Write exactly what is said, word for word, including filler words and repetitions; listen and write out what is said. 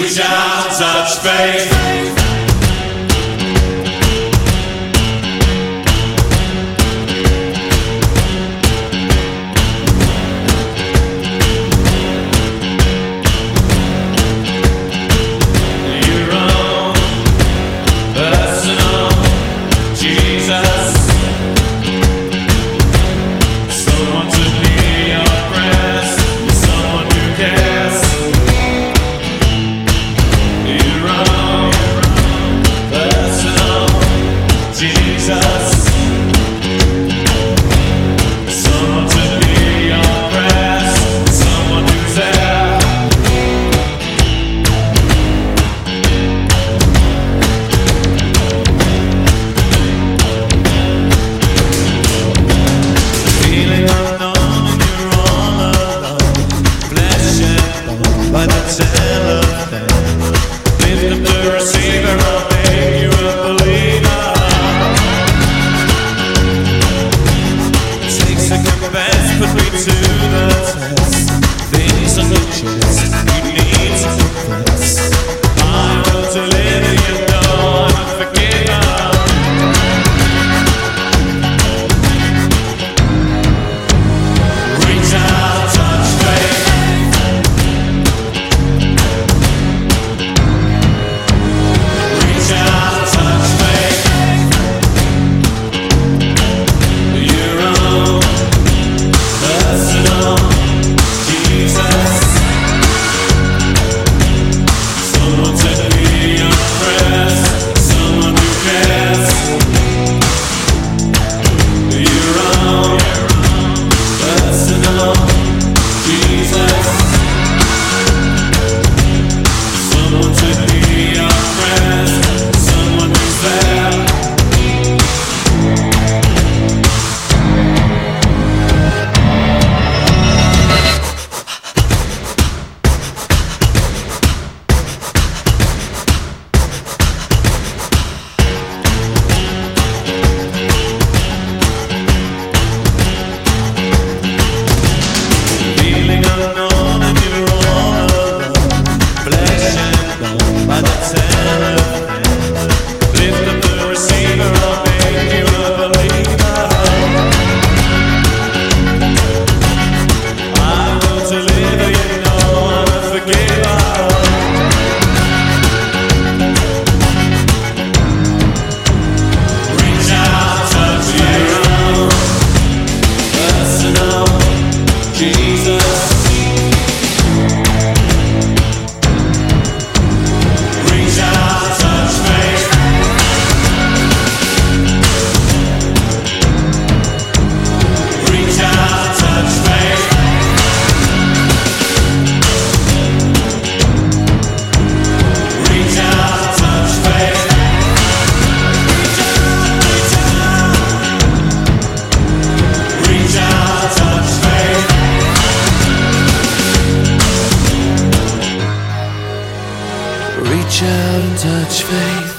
Reach out, touch faith. By the telephone, lift up the receiver, I'll make you a believer. Take second best, put me to the test. Things on your chest, you need to confess. I will deliver you, know I'm unforgiven. Reach out, touch faith. By the telephone, lift up the receiver, I'll make you a believer. I will deliver, you know I'm a forgiver. Reach out, touch your own personal Jesus. Reach out and touch faith.